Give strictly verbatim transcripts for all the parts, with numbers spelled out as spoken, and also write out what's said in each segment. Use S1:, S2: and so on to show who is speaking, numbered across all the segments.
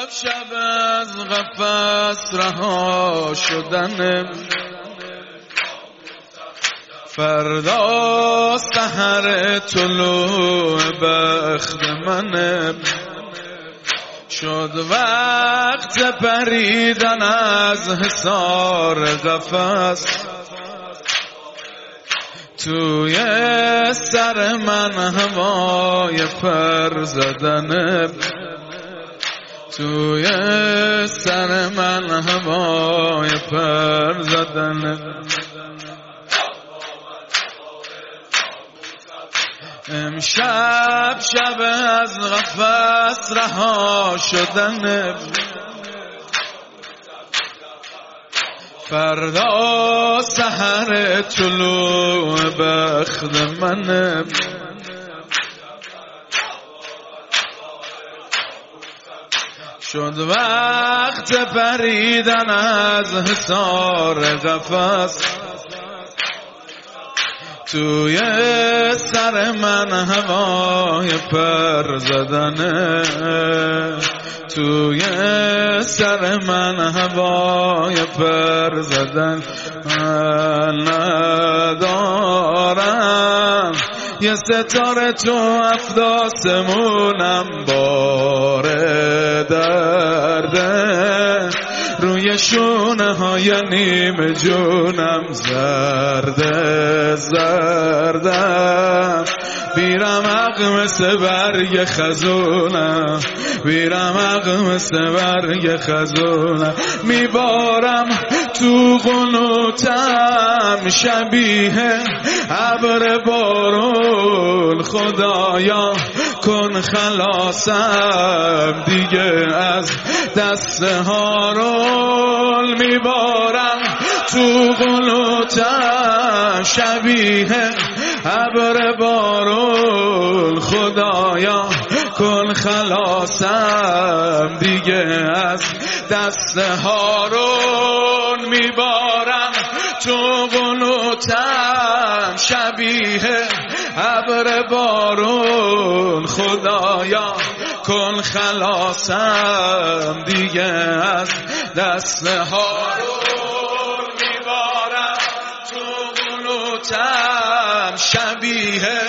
S1: شب از قفس رها شدن، فردا سحر طلوع بخت من، شد وقت پریدن از حصار قفس، توی سر من هوای پر زدن، توی سر من هوای پر زدن. امشب شب از قفس رها شدن، فردا سحر طلوع بخت من، شد وقت پریدن از حصار قفس، توی سر من هوای پر زدنه، توی سر من هوای پر زدن. من ندارم یه ستاره تو افداسمونم، بار درده روی شونه های نیم جونم، زرده زردم بیرمق مثل برگ خزونم، بیرمق مثل برگ خزونم، میبارم تو قنوتم شبیه ابر بارون، خدایا کن خلاصم دیگه از دست هارون، میبارم تو قنوتم شبیه ابر بارون، خدایا کن خلاصم دیگه از دست هارون، میبارم تو قنوتم شبیه ابر بارون، خدایا کن خلاصم دیگه از دست هارون، میبارم تو قنوتم شبیه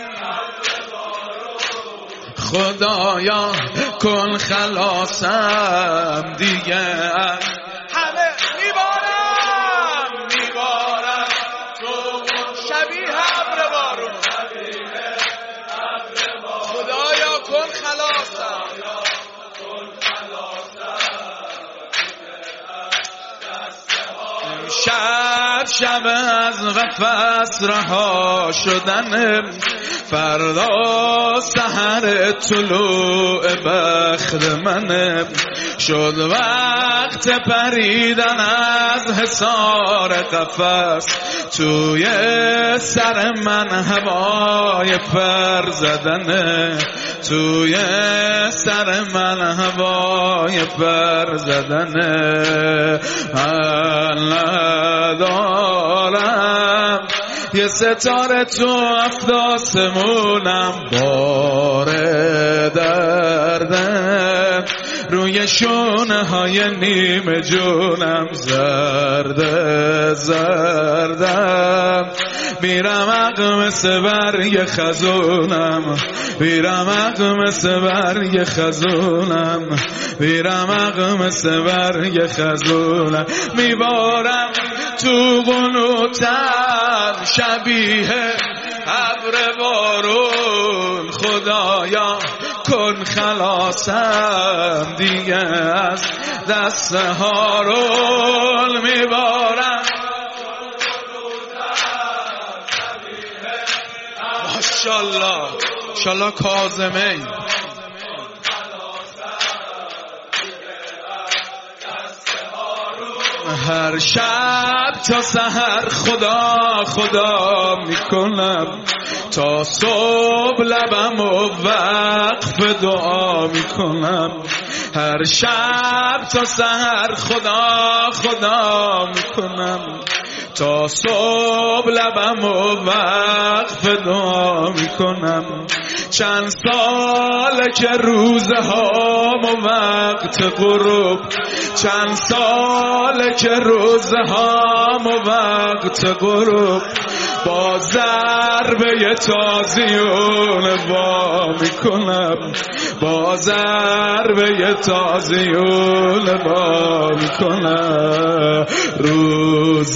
S1: خدایا کن خلاصم دیگه از همه، میبارم میبارم تو شبیه ابر بارون، خدایا کن خلاصم. شب شب از قفس رها شدن، فردا سحر طلوع بخت من، شد وقت پریدن از حصار قفس، توی سر من هوای پر زدن، توی سر من هوای پر زدن. من ندارم یه ستاره تو افداسمونم، بار درده روی شونه های نیم جونم، زرده زردم بیرمق مثل برگ خزونم، بیرمق مثل برگ خزونم، بیرمق مثل برگ خزونم، میبارم تو قنوتم شبیه ابر بارون، خدایا کن خلاصم دیگه از دست هارون، میبارم ماشاءالله ماشاءالله کاظمی. هر شب تا سحر خدا خدا میکنم، تا صبح لبم و وقف دعا میکنم، هر شب تا سحر خدا خدا میکنم، تا صبح لبم و وقف دعا میکنم، چند ساله که روزهام و وقت غروب، چند ساله که روزهام و وقت غروب، با ضربه تازیون وا میکنم، با ضربه تازیون وا میکنم. روز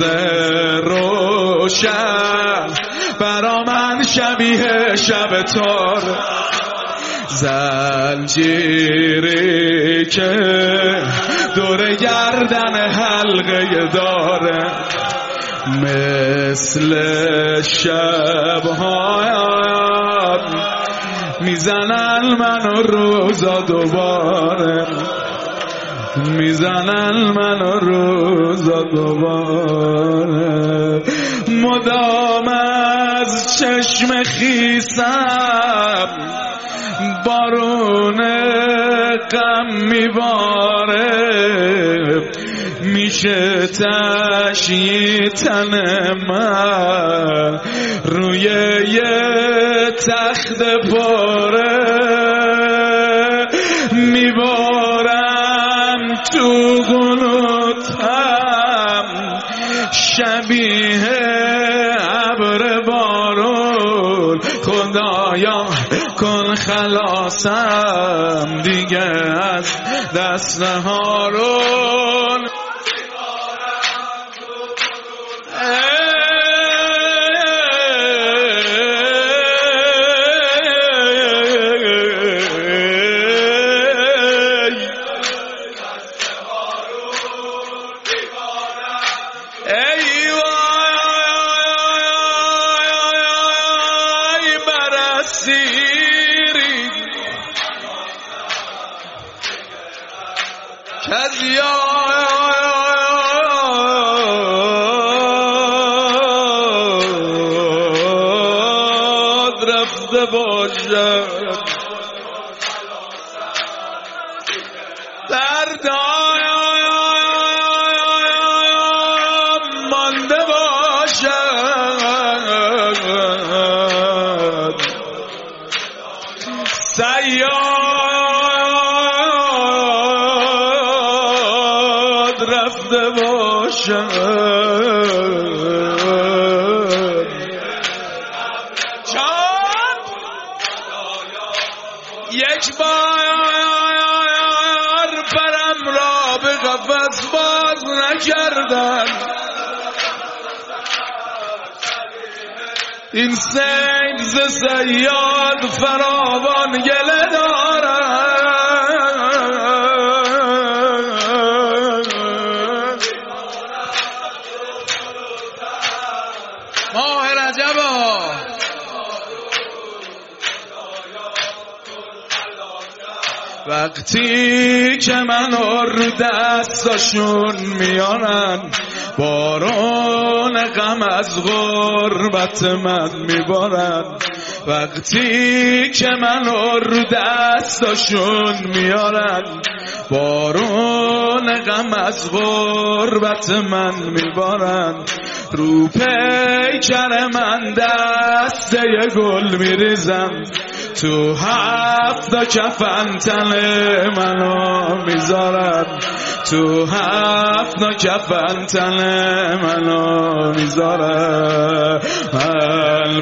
S1: روشن برا من شبیه شب تار، زنجیری که دور گردن حلقه داره، مثل شب‌هایم میزنن منو روزا دوباره، میزنن منو روزا دوباره. مدام از چشم خیسم بارون غم میباره، میشه تشییع تن من روی یه تخت پاره، میبارم تو قنوتم شبیه ابر بارون. خدایا کن خلاصم دیگه از دست هارون. از یاد رفته باشد دردایم مانده باشد، سیاد رفته باشد. چند یک بار پرم را به قفس باز نکردن، این سنگ ز صیاد فراوان گله دارد. ماه رجب وقتی که منو رو دستاشون میارن، بارون غم از غربت من میبارن. وقتی که منو رو دستاشون میارن، بارون غم از غربت من میبارن. رو پیکر من دسته گل میریزم، تو هفتا کفن تن منو میذارن، تو هفتا کفن تن منو میذارن. من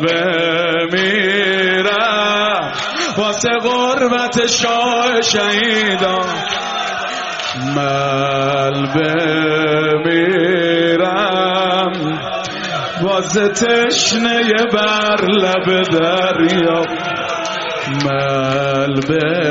S1: بمیرم واسه غربت شاه شهیدان، من بمیرم واسه تشنه بر لب دریا، من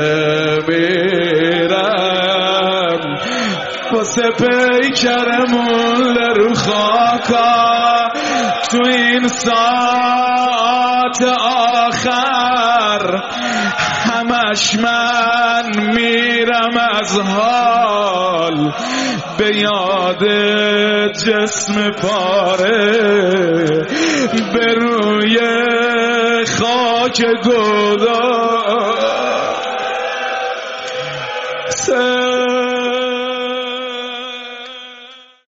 S1: بمیرم واسه پیکرمون رو خاکا. تو این ساعت آخر همش من میرم از حال، به یاد جسم پاره به روی خاک گدا.